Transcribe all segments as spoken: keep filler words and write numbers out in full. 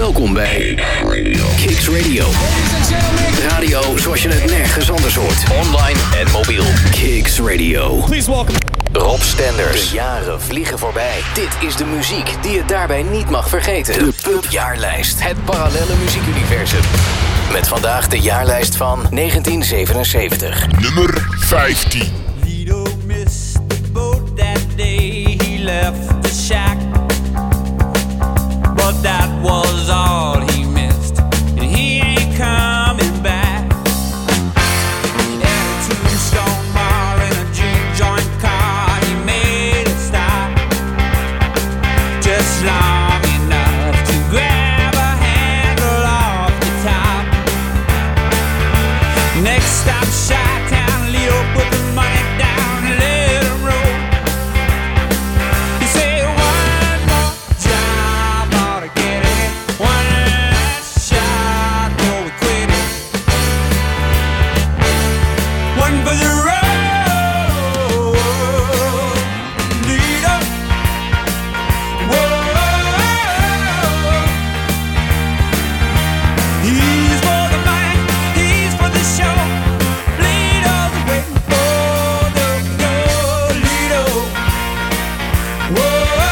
Welkom bij Kicks Radio. Radio zoals je het nergens anders hoort. Online en mobiel. Kicks Radio. Please welcome Rob Stenders. De jaren vliegen voorbij. Dit is de muziek die je daarbij niet mag vergeten. De Pub Jaarlijst. Het parallelle muziekuniversum. Met vandaag de jaarlijst van negentien zevenenzeventig. Nummer vijftien. Lido missed the boat that day. He left the shack. But that was all he missed. And he ain't coming back. At a Tombstone bar in a juke joint car, he made a stop. Just long enough to grab a handle off the top. Next stop, Chi-Town. Lido put the money down and let him roll. He said one more job ought to get it. One last shot before we quit it. One for the road, Lido. Whoa, he's for the money, he's for the show. Lido's waiting for the goal, Lido. Whoa,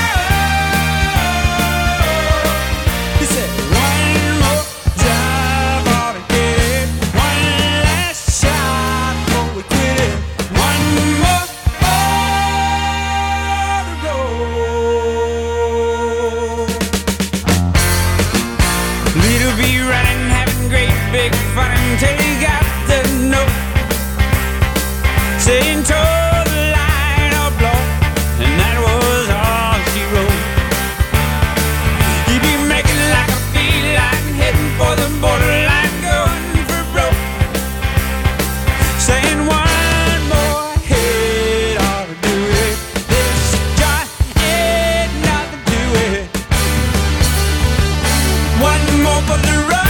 he said one more job ought to get it. One last shot before we quit it. One more for the goal. Lido be running, having great big fun until he got the note saying toe the line or blow, and that was all she wrote. He'd be making like a feline, heading for the borderline, going for broke, saying one more hit ought to do it. This joint ain't nothing to it. One more for the road,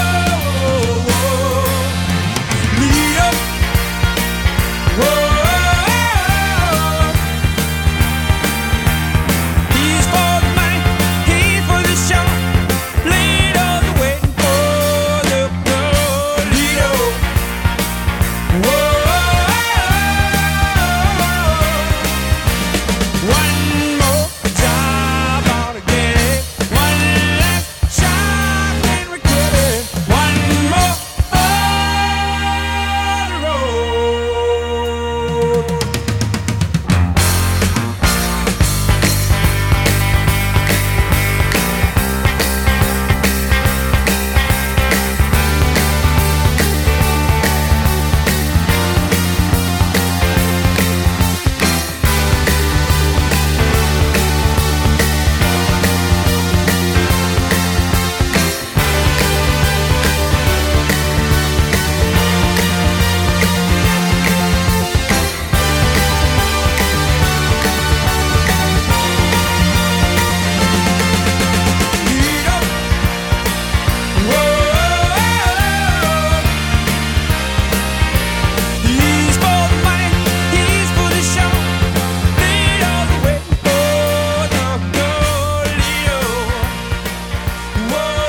Lido. Whoa, he's for the money, he's for the show. Lido's waiting for the goal, Lido. Whoa, one more job ought to get it. One last shot when we quit it. One more for the road. Lido. Whoa, he's for the money, he's for the show. Lido's waiting for the goal, Lido. Whoa.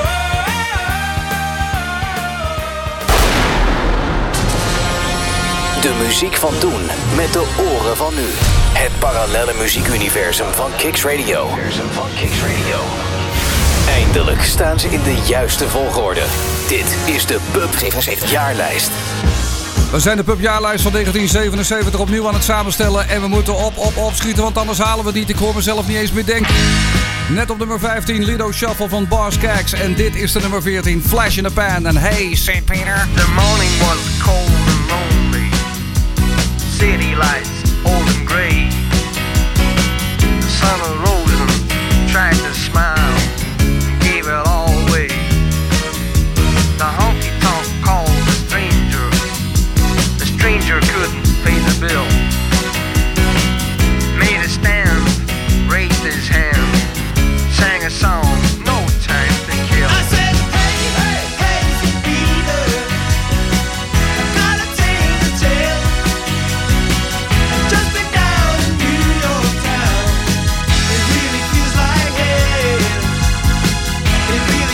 De muziek van toen met de oren van nu. Het parallelle muziekuniversum van Kicks Radio. Van Kicks Radio. Eindelijk staan ze in de juiste volgorde. Dit is de Pub zevenenzeventig jaarlijst. We zijn de pubjaarlijst van negentien zevenenzeventig opnieuw aan het samenstellen. En we moeten op, op, opschieten, want anders halen we het niet. Ik hoor mezelf niet eens meer denken. Net op nummer vijftien, Lido Shuffle van Boss Skaggs. En dit is de nummer veertien, Flash in the Pan. En hey, Saint Peter. The morning was cold and lonely. City lights old and gray. The sun arose and tried to smile, gave it all away. The honky tonk called the stranger. The stranger couldn't pay the bill. Made a stand, raised his hand, sang a song, no time to kill. I said, hey, hey, hey, Peter, I got a tale to tell. Just been down in New York town. It really feels like hell. It really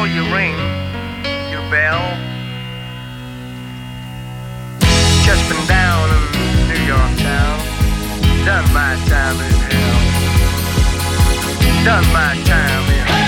you ring your bell. Just been down in New York town. Done my time in hell. Done my time in hell.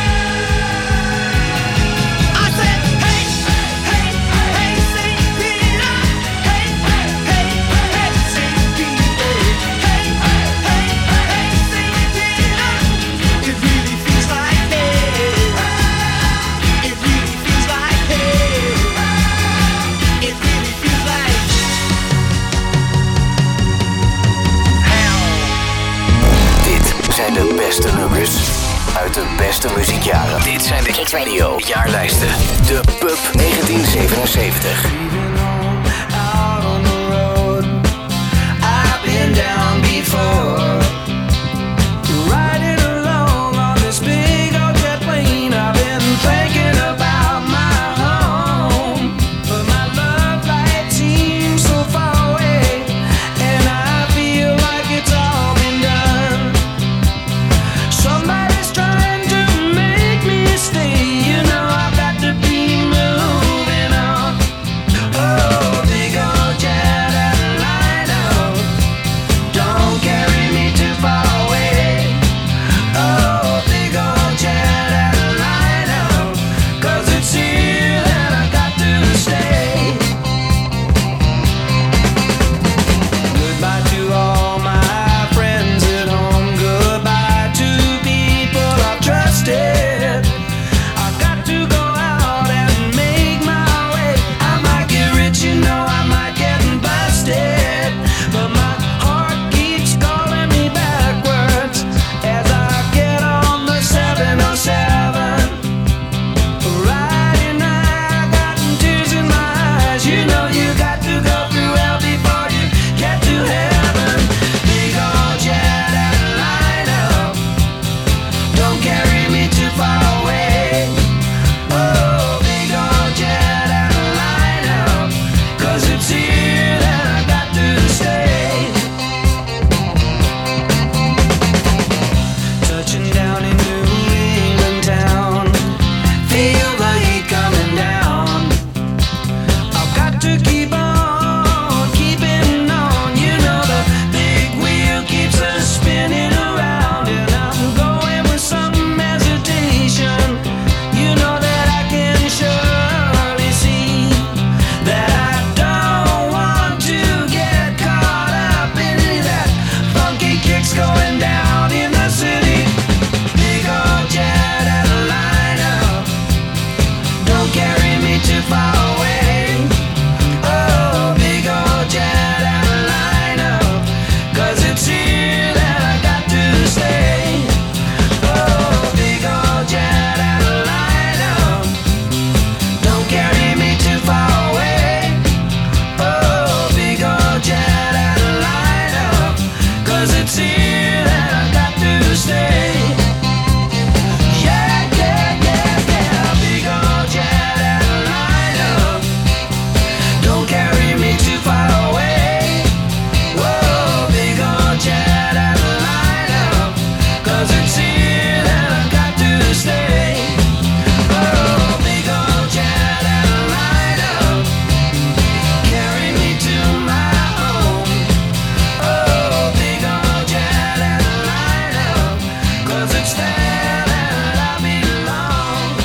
Zijn de beste nummers uit de beste muziekjaren. Dit zijn de Kicks Radio jaarlijsten. De Pub negentien zevenenzeventig. Out on the road, I've been down before. Riding along on this big old jet plane, I've been thinking about my home, but my love light seems so far away, and I feel like it's all been done. Somebody's trying to make me stay, you know I've got to be moving on. Oh, big old jet airliner, don't carry me too far away. Oh, big old jet airliner, 'cause it's here that I got to stay. Goodbye to all my friends at home, goodbye to people I've trusted. I've got to go out and make my way. I might get rich, you know, I might get busted, but my heart keeps calling me backwards as I get on the seven oh seven. Riding, I got tears in my eyes. You know you got to go through hell before you get to heaven. Big old jet airliner, don't carry me too far away. Oh, big old jet airliner, 'cause it's here that I got to stay. Touching down in New England town, feel the heat coming down. I've got to keep on, keeping on. You know the big wheel keeps us spinning around, and I'm going with some hesitation. You know that I can surely see that I don't want to get caught up in any of that funky kicks going down in the city. Big old jet airliner, don't carry me too far away. Oh, big old jet airliner, 'cause it's here that I got to stay. Oh, big old jet airliner, don't carry me too far away. Oh, big old jet airliner, 'cause it's here that I got to stay. Yeah, yeah, yeah, yeah, big old jet airliner, don't carry me too far away. Whoa, big old jet airliner, 'cause it's here that I got to stay. Oh, big old jet airliner, carry me to my home. Oh, big old jet airliner, 'cause it's there that I belong.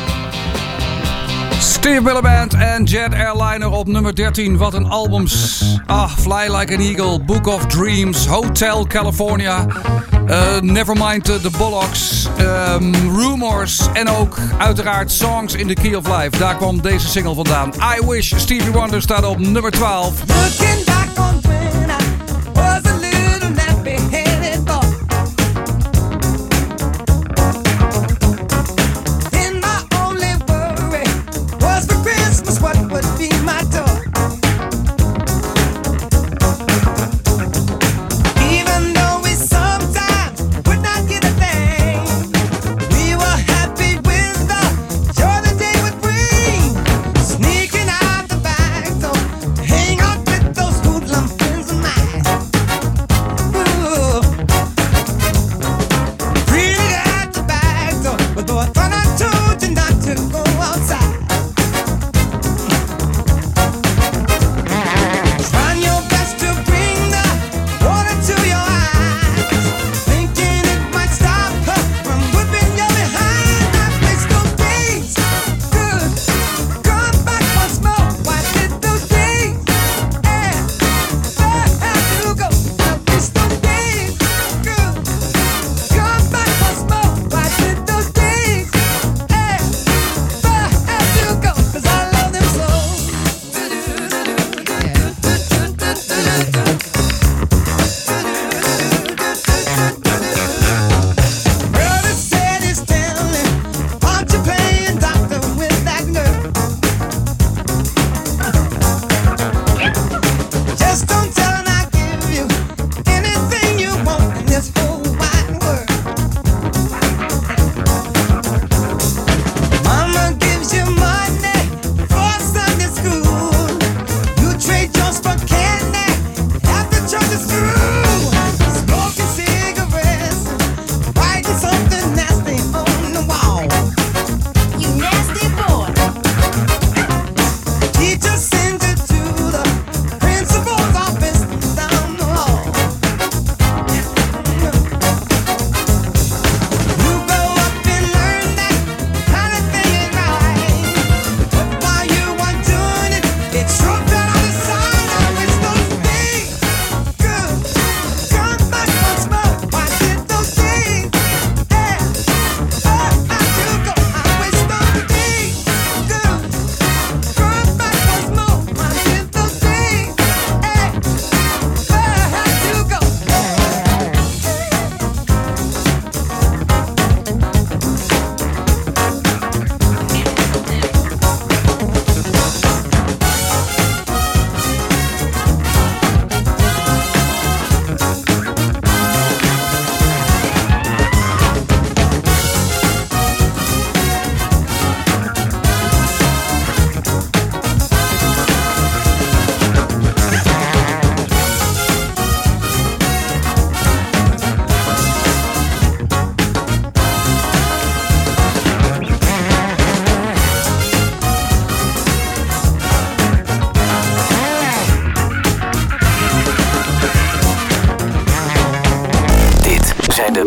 Steve Miller Band en Jet Airliner op nummer dertien. Wat een albums. Ah, Fly Like an Eagle, Book of Dreams, Hotel California, uh, Nevermind the Bollocks, um, Rumors en ook uiteraard Songs in the Key of Life. Daar kwam deze single vandaan. I Wish. Stevie Wonder staat op nummer twaalf. Looking back on when I was a little nappy-headed boy, and my only worry was for Christmas what would be my toy. Even though we sometimes would not get a thing, we were happy with the joy the day would bring. Sneaking out the back door, hang out with those hoodlum friends of mine.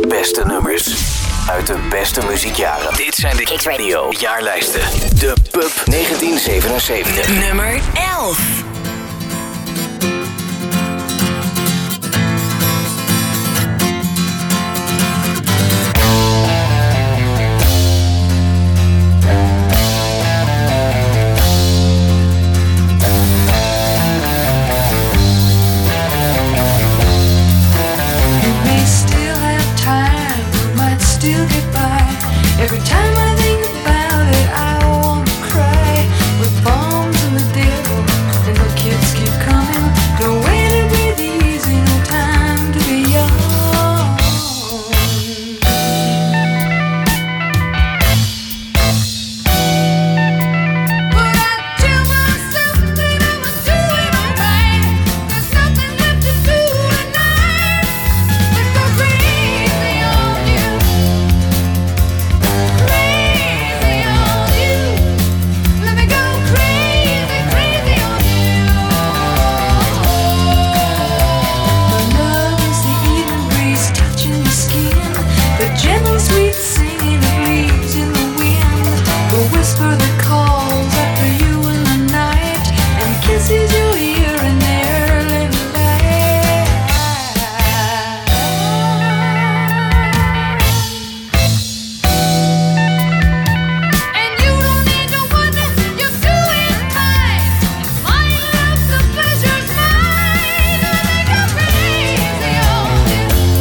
beste nummers uit de beste muziekjaren. Dit zijn de Kicks Radio jaarlijsten. De Pub negentien zevenenzeventig. Nummer elf. Every time I think about it, I wanna cry. With bombs and the devil, and the kids keep coming. No way to breathe easy, no time to be young. But I tell myself that I'ma do it alright. There's nothing left to do tonight. Let's go crazy on you. Gentle sweet singing of leaves in the wind, the whisper that calls after you in the night, and kisses you here and there, little light. And you don't need to wonder, you're doing fine. My love, the pleasure's mine. Let me go crazy on you.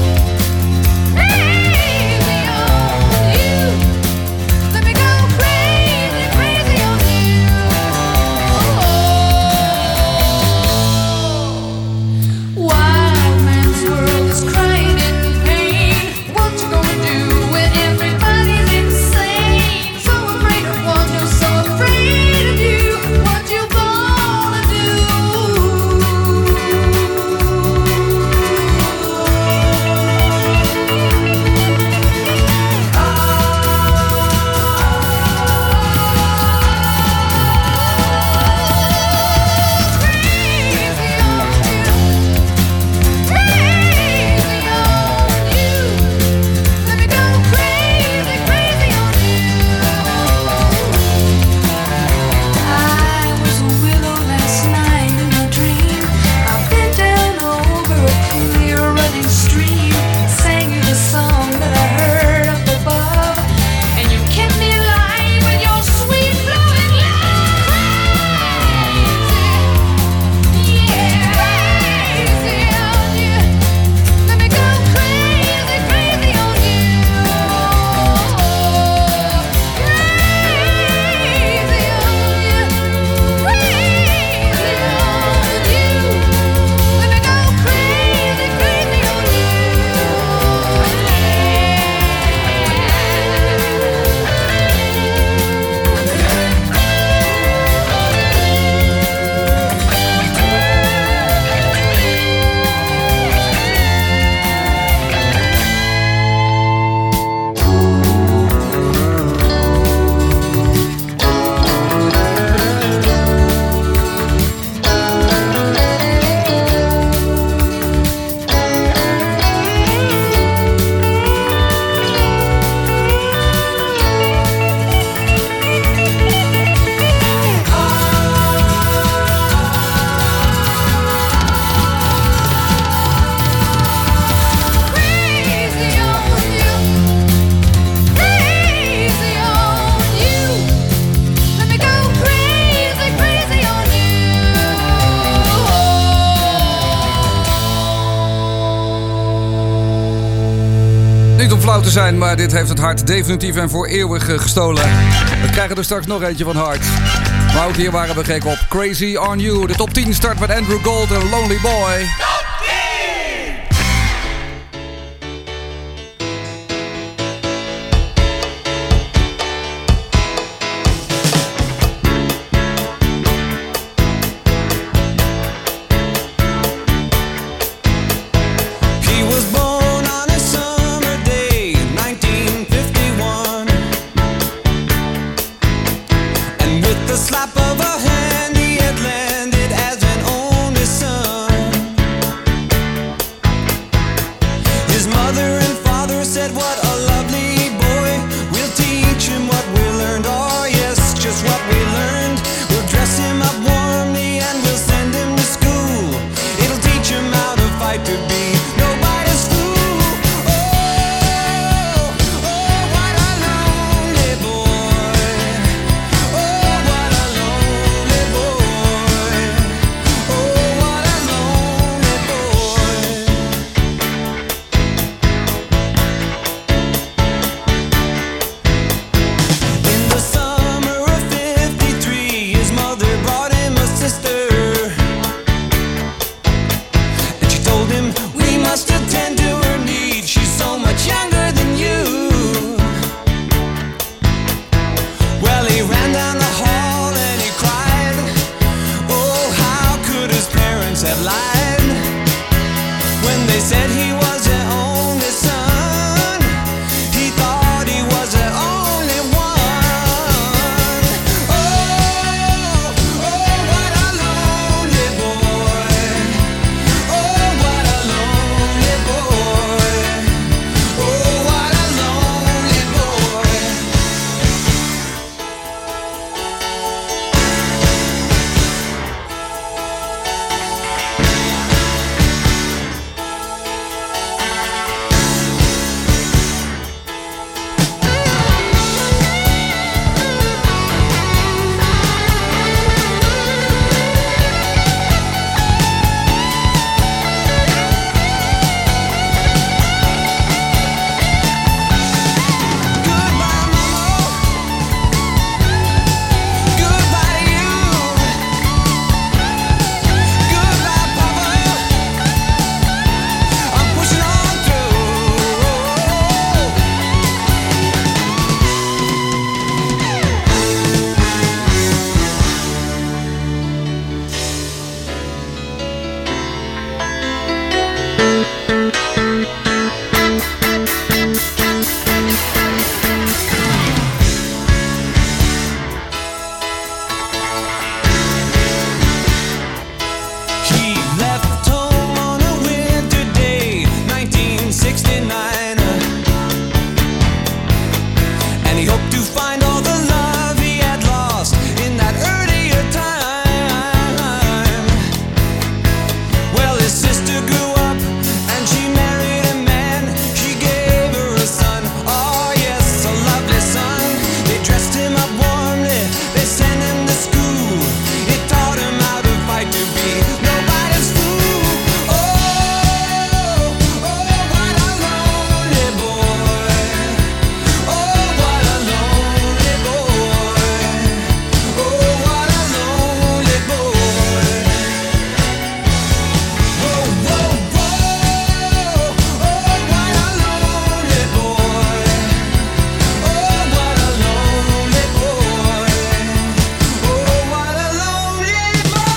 Niet om flauw te zijn, maar dit heeft het hart definitief en voor eeuwig gestolen. We krijgen er straks nog eentje van hart. Maar ook hier waren we gek op. Crazy on You. De top tien start met Andrew Gold en Lonely Boy. Slap of a hand, he had landed as an only son. His mother and father said learned. We'll dress him up warmly and we'll send him to school. It'll teach him how to fight to be nobody's fool. Oh, oh, what a lonely boy. Oh, what a lonely boy. Oh, what a lonely boy. In the summer of fifty-three, his mother brought him a sister. And she told him, we must attend to her needs. She's so much younger than you. Well, he ran down the hall and he cried. Oh, how could his parents have lied when they said he was their only son? He thought he was their only one. Oh, oh, what a lonely boy. Oh, what a lonely boy. Oh, what a lonely boy. Goodbye, Mama. Goodbye to you. Goodbye, Papa. I'm pushing on through. He left home on a winter day, nineteen sixty-nine. And he hoped to find all the love he had lost in that earlier time. Well, his sister grew up and she married a man. She gave her a son, oh yes, a lovely son. They dressed him up warmly, they sent him to school. It taught him how to fight to be nobody's fool. Oh, oh, what a lonely boy. Oh, what a lonely boy. Oh, what a lonely boy. Whoa, whoa, whoa. Oh, what a lonely boy. Oh, what a lonely boy. Oh, what a lonely boy.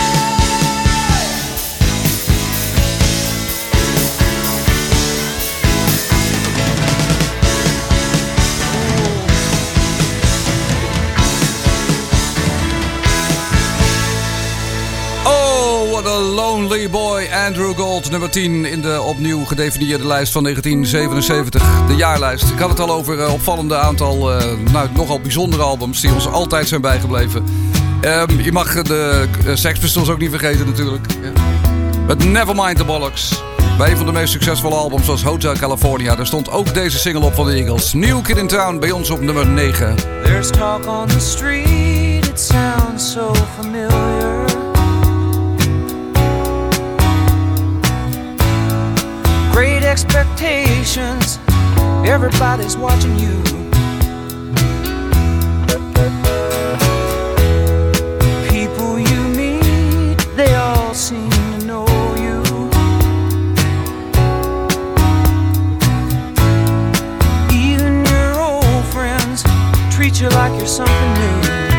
Oh, what a lonely boy. Andrew Gold, nummer tien in de opnieuw gedefinieerde lijst van negentien zevenenzeventig. De jaarlijst. Ik had het al over uh, opvallende aantal, uh, nou, nogal bijzondere albums die ons altijd zijn bijgebleven. Um, je mag de uh, Sex Pistols ook niet vergeten natuurlijk. Ja. But never mind the bollocks. Bij een van de meest succesvolle albums was Hotel California. Daar stond ook deze single op van de Eagles. New Kid in Town bij ons op nummer negen. There's talk on the street, it sounds so familiar. Great expectations, everybody's watching you. People you meet, they all seem to know you. Even your old friends treat you like you're something new.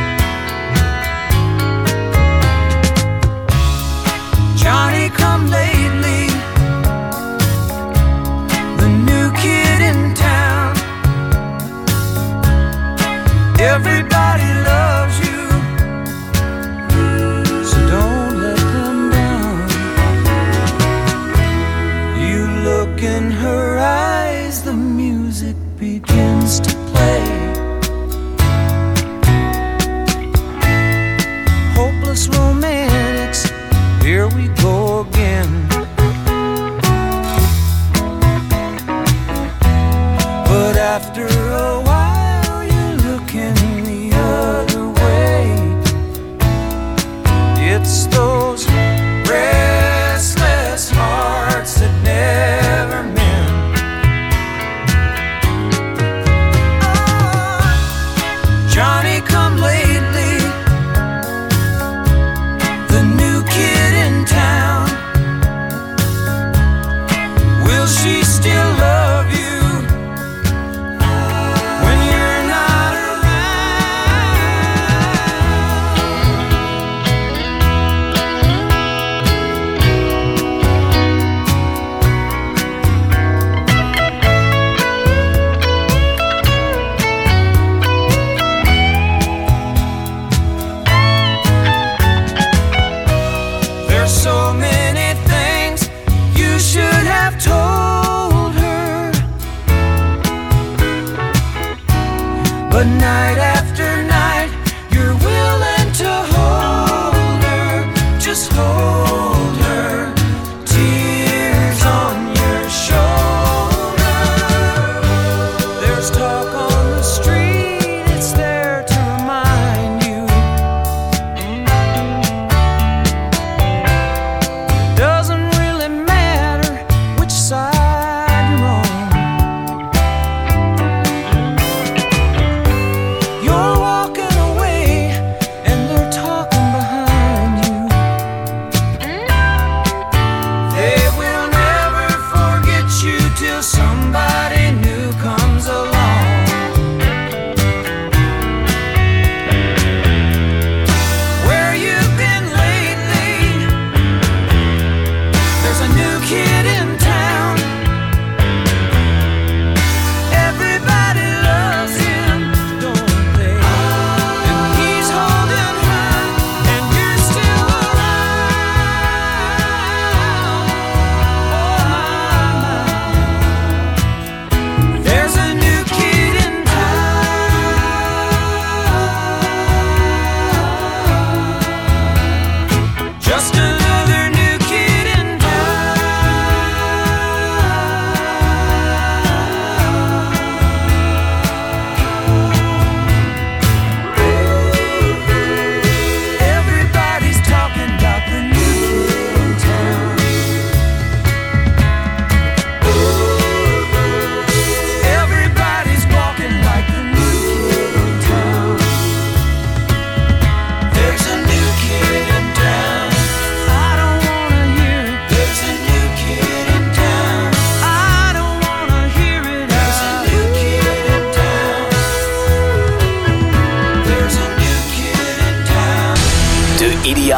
Johnny come lately, the new kid in town.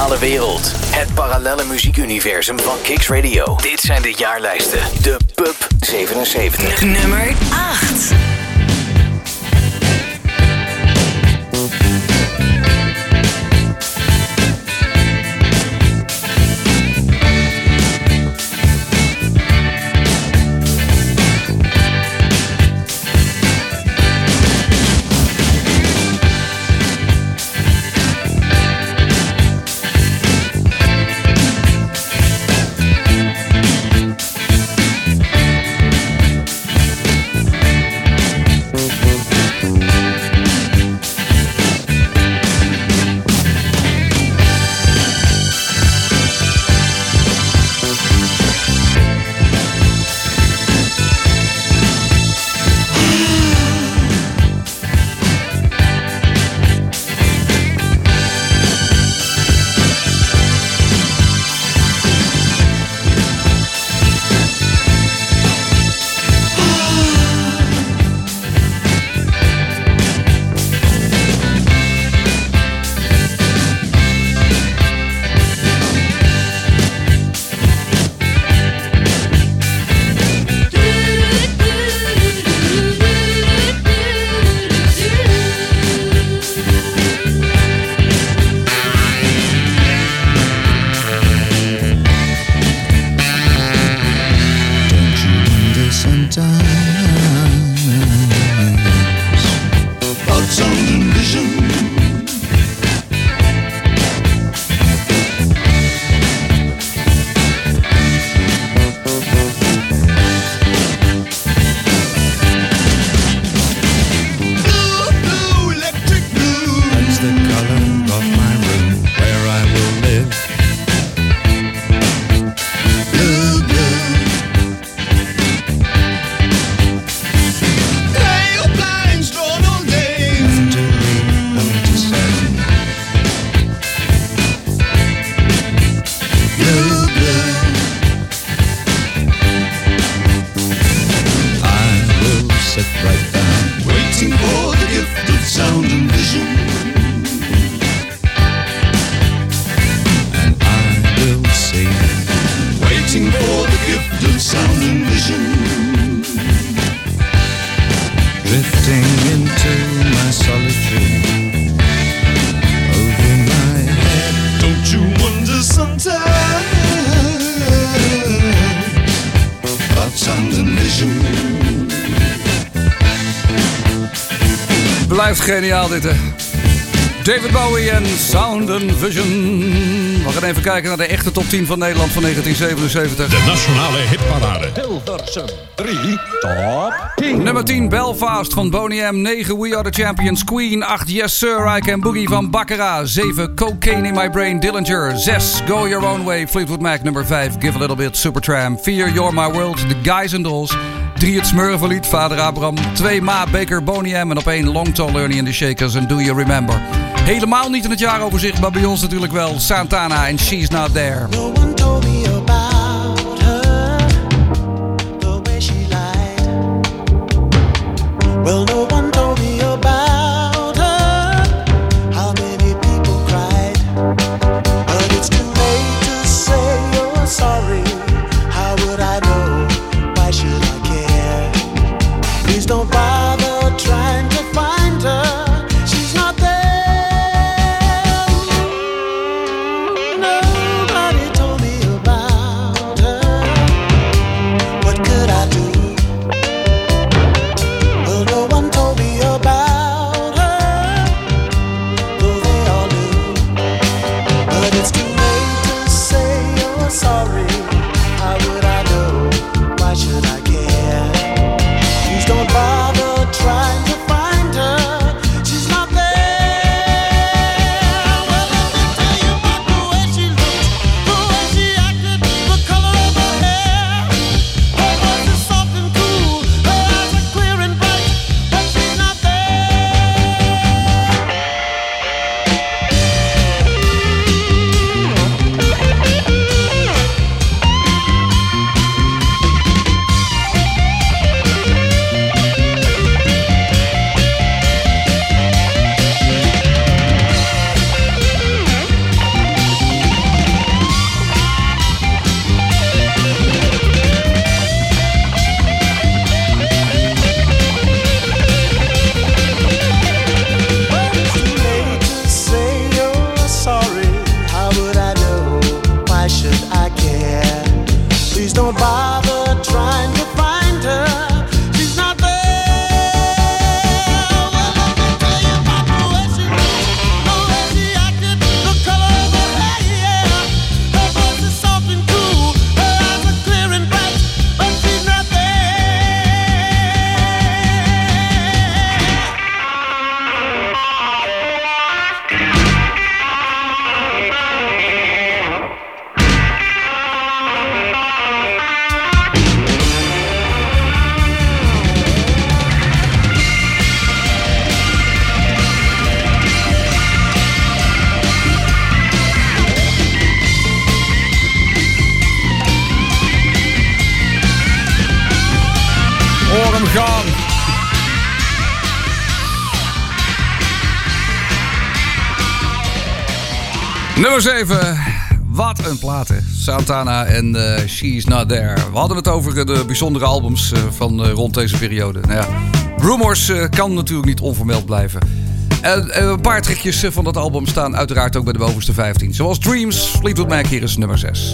digitale wereld. Het parallelle muziekuniversum van Kicks Radio. Dit zijn de jaarlijsten. De Pub zevenenzeventig. Nummer acht. Blijft geniaal dit, hè. David Bowie en Sound and Vision. We gaan even kijken naar de echte top tien van Nederland van negentien zevenenzeventig. De nationale hitparade. Hilversum drie, top tien. Nummer tien, Belfast van Boney M. negen, We Are The Champions, Queen. acht, Yes Sir, I Can Boogie van Baccarat. zeven, Cocaine in My Brain, Dillinger. zes, Go Your Own Way, Fleetwood Mac. Nummer vijf, Give A Little Bit, Supertramp. vier, You're My World, The Guys and Dolls. drie, het Smurvenlied, Vader Abraham. twee, Ma Baker, Boney M. En op één, Long Tall Ernie and the Shakers en Do You Remember. Helemaal niet in het jaaroverzicht, maar bij ons natuurlijk wel. Santana en She's Not There. No one told me about her, the way she lied. Well, no one told me about her, how many people cried. But it's too late to say you're sorry. How would I know? Why should I care? Please don't bother trying to find her. She's not there. About Nummer zeven. Wat een platen. Santana en uh, She's Not There. We hadden het over de bijzondere albums uh, van uh, rond deze periode. Nou ja, Rumors uh, kan natuurlijk niet onvermeld blijven. En uh, een paar trekjes uh, van dat album staan uiteraard ook bij de bovenste vijftien. Zoals Dreams, Fleetwood Mac, hier is nummer zes.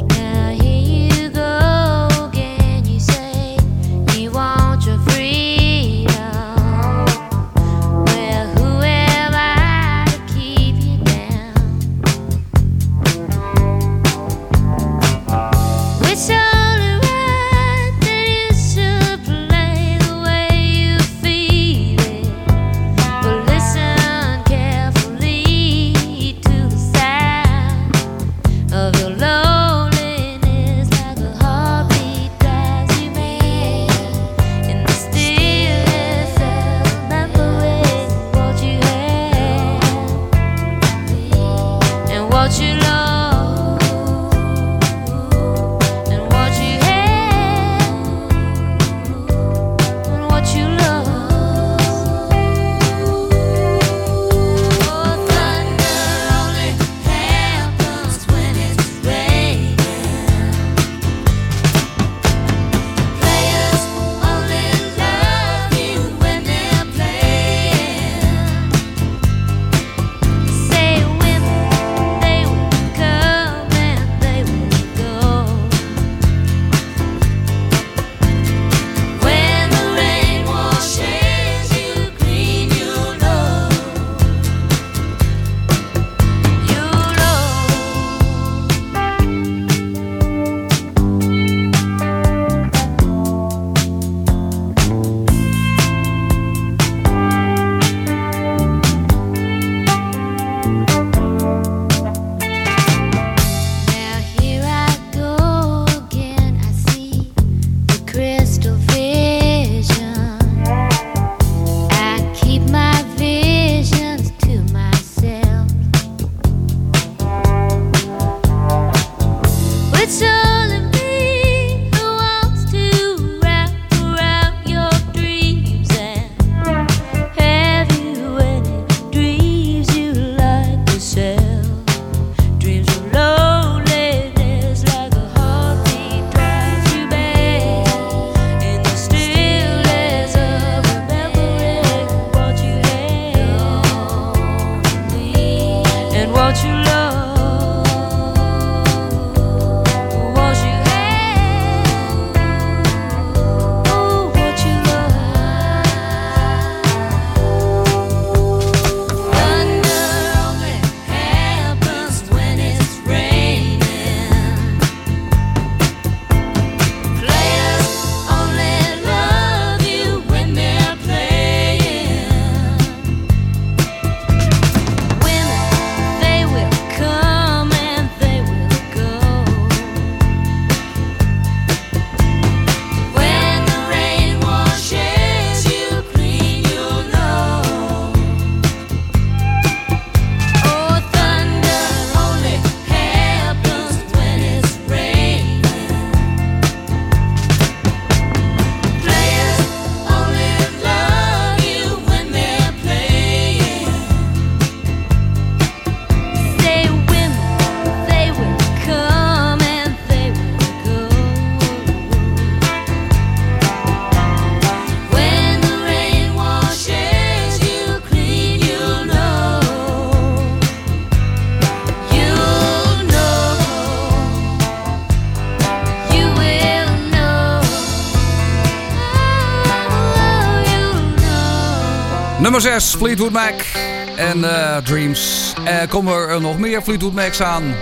Nummer zes, Fleetwood Mac en uh, Dreams. Uh, komen er nog meer Fleetwood Macs aan?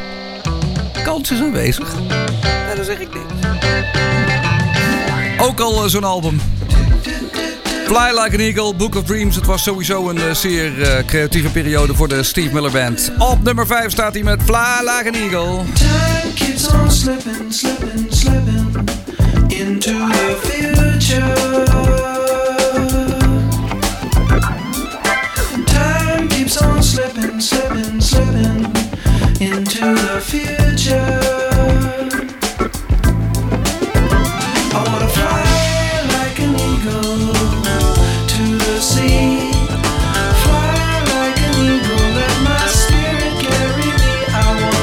Kans is aanwezig. Ja, dat zeg ik niet. Ook al uh, zo'n album. Fly Like an Eagle, Book of Dreams. Het was sowieso een uh, zeer uh, creatieve periode voor de Steve Miller Band. Op nummer vijf staat hij met Fly Like an Eagle. Time keeps on slipping, slipping, slipping into the future. Time keeps on slipping, slipping, slipping into the future. I wanna fly like an eagle to the sea. Fly like an eagle, let my spirit carry me. I wanna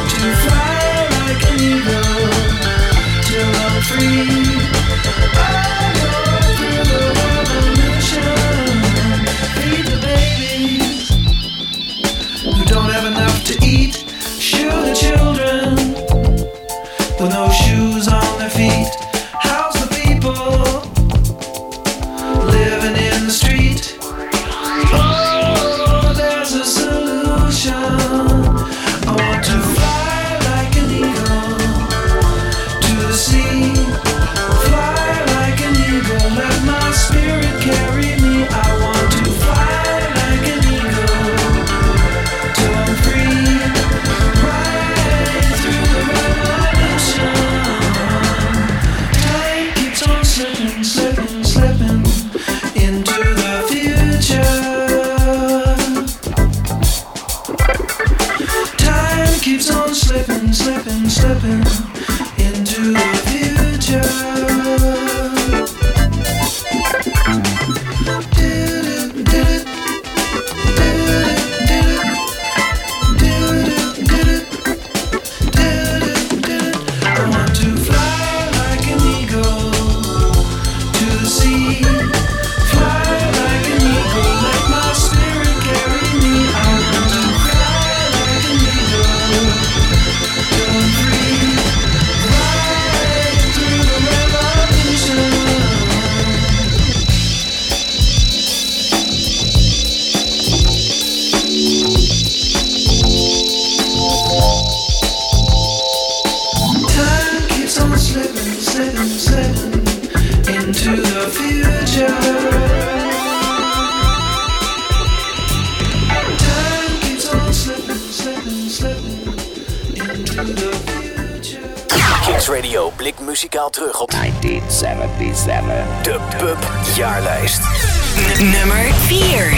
slipping, slipping, slipping into the future. Did it, did it, did it, did it, did it, did it, did it, did it. I want to fly like an eagle to the sea. Fly like an eagle, let my spirit carry me. I want to fly like an eagle, going free, right through the revolution. Time keeps on slipping, slipping, slipping into the future. Time keeps on slipping, slipping, slipping into the future. Kicks Radio blikt muzikaal terug op negentien zevenenzeventig. de Pub Jaarlijst. N- nummer vier.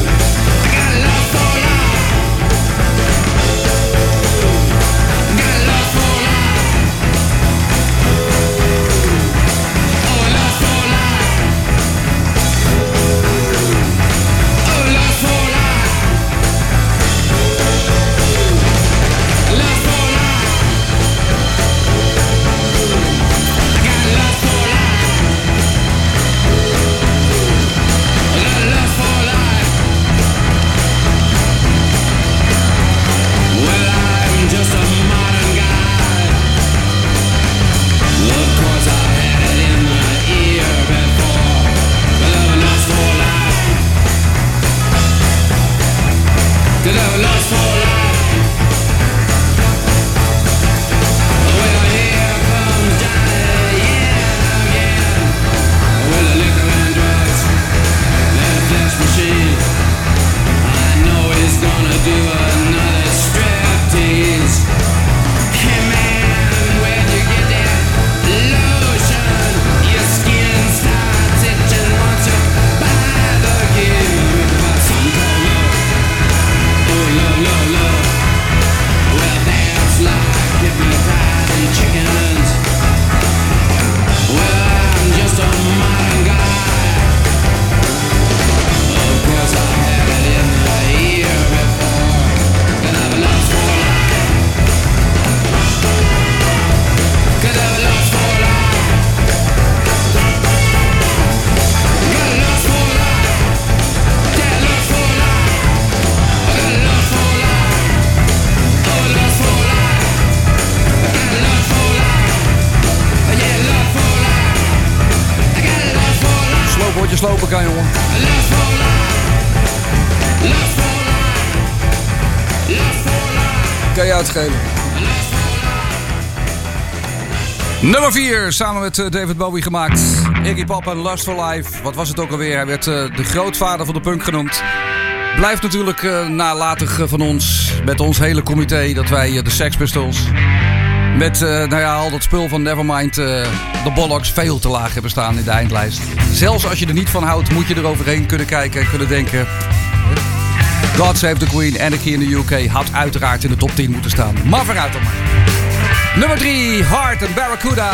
Got slopen kan, jongen. Kan je uitgeven. Nummer vier, samen met uh, David Bowie gemaakt. Iggy Pop en Lust for Life. Wat was het ook alweer? Hij werd uh, de grootvader van de punk genoemd. Blijft natuurlijk uh, nalatig uh, van ons. Met ons hele comité dat wij uh, de Sex Pistols... met uh, nou ja, al dat spul van Nevermind... Uh, de Bollocks veel te laag hebben staan in de eindlijst. Zelfs als je er niet van houdt, moet je er overheen kunnen kijken en kunnen denken... God Save the Queen, Anarchy in the U K... had uiteraard in de top tien moeten staan. Maar vooruit dan maar. Nummer drie, Heart en Barracuda.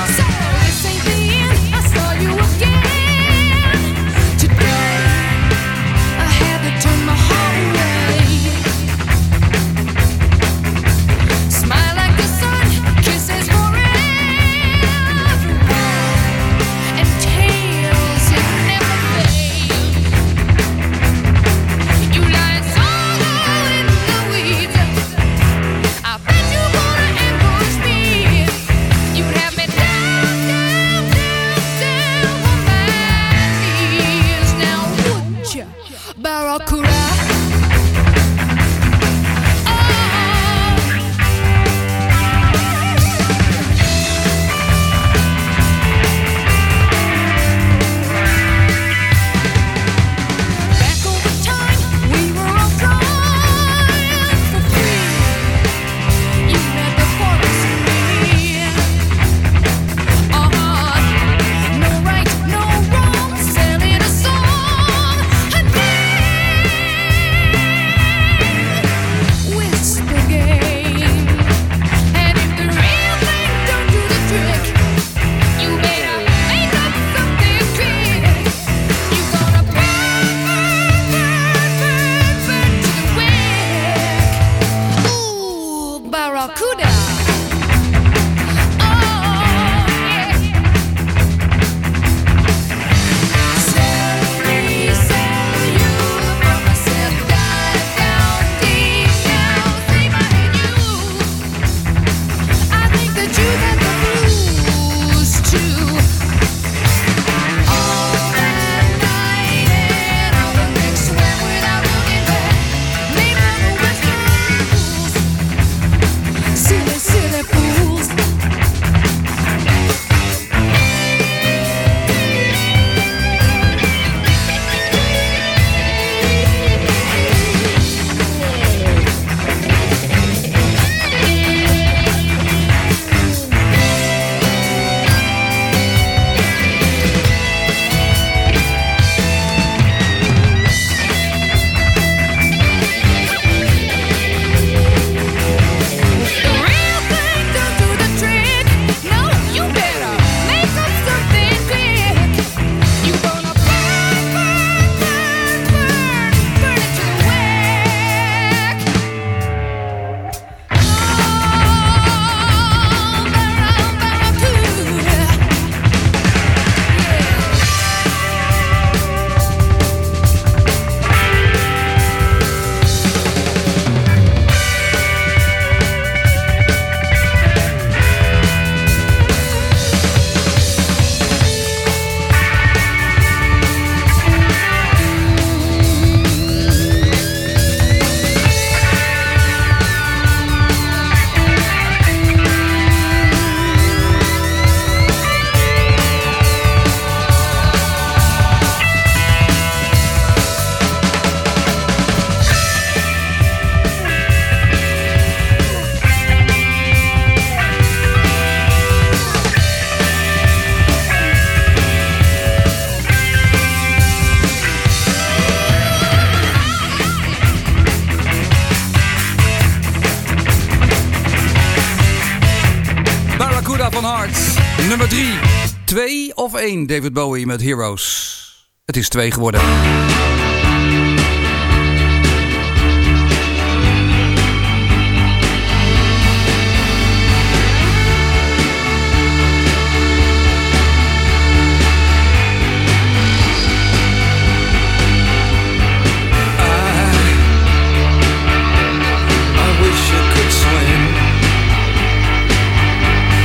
Nummer drie. Twee of één, David Bowie met Heroes. Het is twee geworden.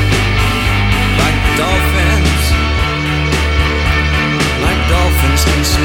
Dolphins in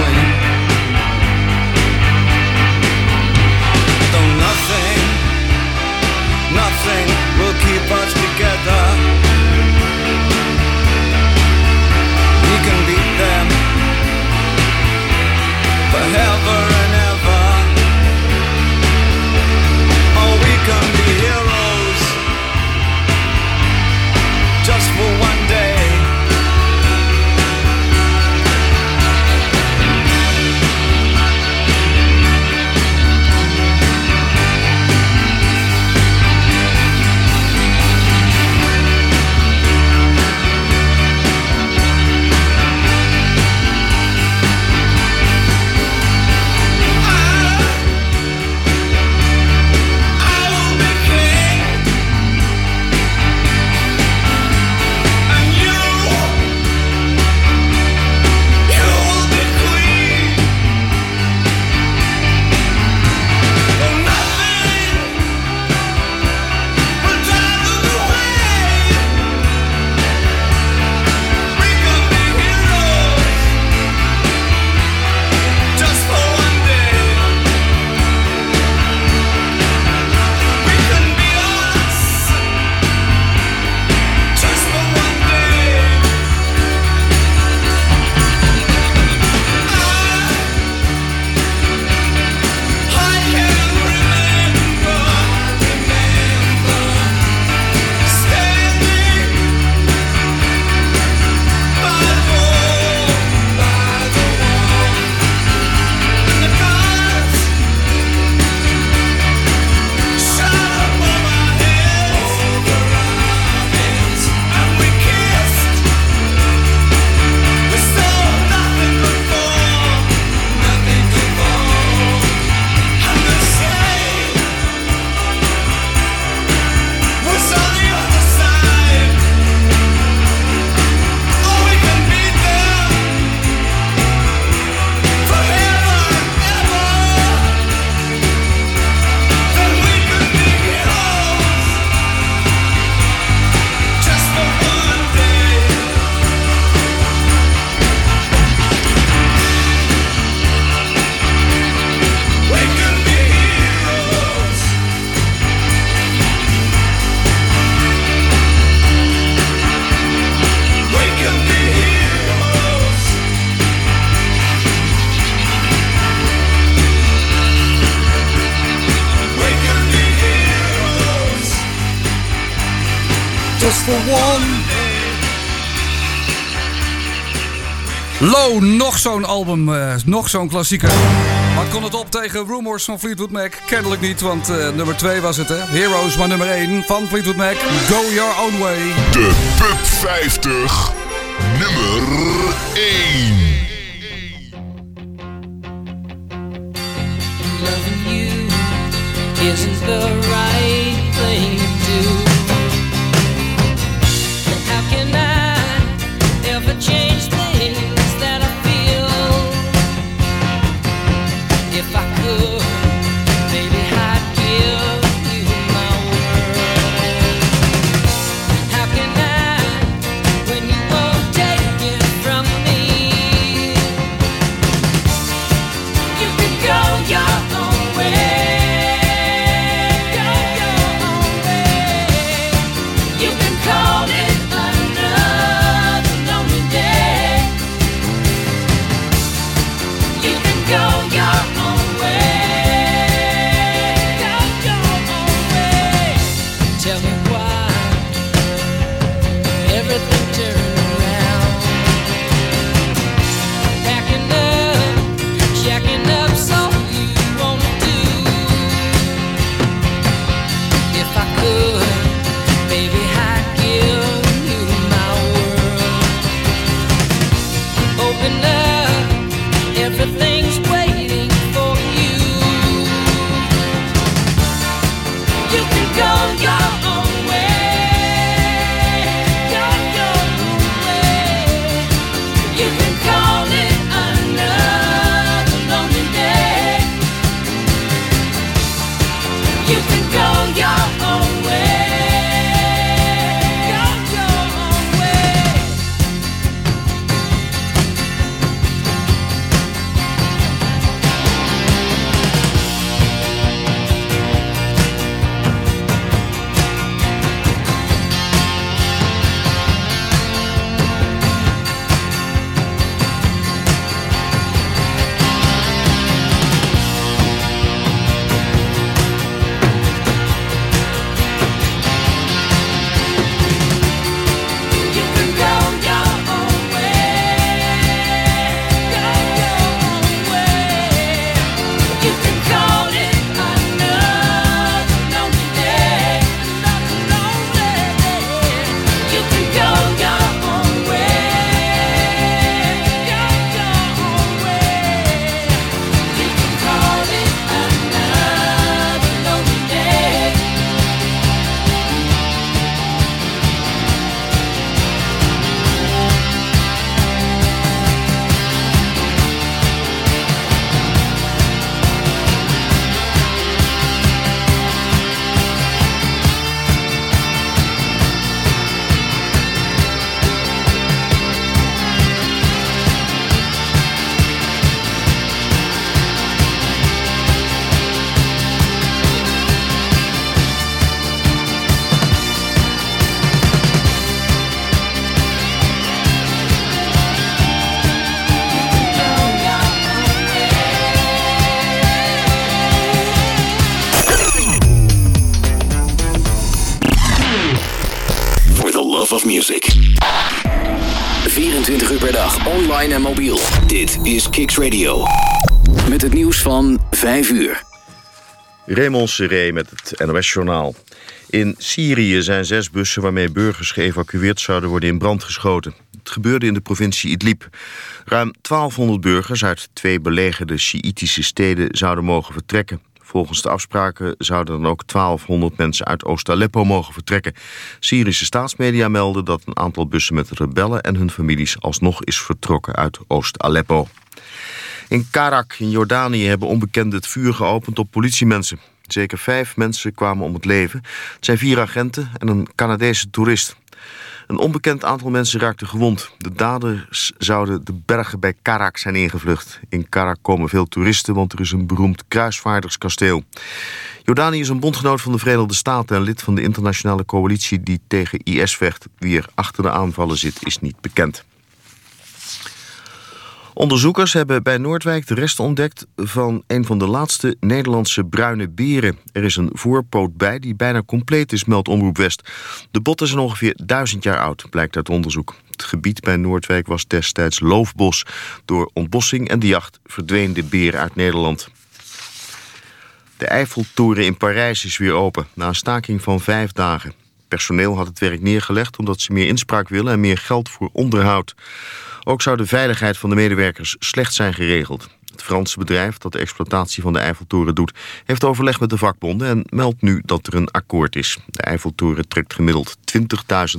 just for one. Low, nog zo'n album, uh, nog zo'n klassieker. Maar kon het op tegen Rumors van Fleetwood Mac? Kennelijk niet, want uh, nummer twee was het, hè. Heroes, maar nummer één van Fleetwood Mac. Go Your Own Way. De Pub vijftig, nummer één. Loving you isn't the right thing to do. And how can I ever change things that I feel? If I could, baby, I'd give you my world. How can I, when you won't take it from me? You can go your own way. Go your own way. You can call it another lonely day. You can go your own way. Go your own way. Tell me why everything turned around. Packing up, shacking up, so you wanna do. If I could, baby, I'd give you my world. Open up, everything's waiting for you. You can go your own way. Go your own way. You can call it another lonely day. You can go your own way. Go your own way. You can go your own way. Go your own way. You can call it another lonely day. Another lonely day. You can go your own way. Go your own way. You can call it another lonely day. For the love of music. vierentwintig uur per dag, online en mobiel. Dit is Kicks Radio. Met het nieuws van vijf uur. Raymond Seré met het N O S-journaal. In Syrië zijn zes bussen waarmee burgers geëvacueerd zouden worden in brand geschoten. Het gebeurde in de provincie Idlib. Ruim twaalfhonderd burgers uit twee belegerde Sjiïtische steden zouden mogen vertrekken. Volgens de afspraken zouden dan ook twaalfhonderd mensen uit Oost-Aleppo mogen vertrekken. Syrische staatsmedia melden dat een aantal bussen met rebellen en hun families alsnog is vertrokken uit Oost-Aleppo. In Karak in Jordanië hebben onbekenden het vuur geopend op politiemensen. Zeker vijf mensen kwamen om het leven. Het zijn vier agenten en een Canadese toerist. Een onbekend aantal mensen raakte gewond. De daders zouden de bergen bij Karak zijn ingevlucht. In Karak komen veel toeristen, want er is een beroemd kruisvaarderskasteel. Jordanië is een bondgenoot van de Verenigde Staten en lid van de internationale coalitie die tegen I S vecht. Wie er achter de aanvallen zit, is niet bekend. Onderzoekers hebben bij Noordwijk de resten ontdekt van een van de laatste Nederlandse bruine beren. Er is een voorpoot bij die bijna compleet is, meldt Omroep West. De botten zijn ongeveer duizend jaar oud, blijkt uit onderzoek. Het gebied bij Noordwijk was destijds loofbos. Door ontbossing en de jacht verdween de beer uit Nederland. De Eiffeltoren in Parijs is weer open, na een staking van vijf dagen. Personeel had het werk neergelegd omdat ze meer inspraak willen en meer geld voor onderhoud. Ook zou de veiligheid van de medewerkers slecht zijn geregeld. Het Franse bedrijf dat de exploitatie van de Eiffeltoren doet, heeft overleg met de vakbonden en meldt nu dat er een akkoord is. De Eiffeltoren trekt gemiddeld twintigduizend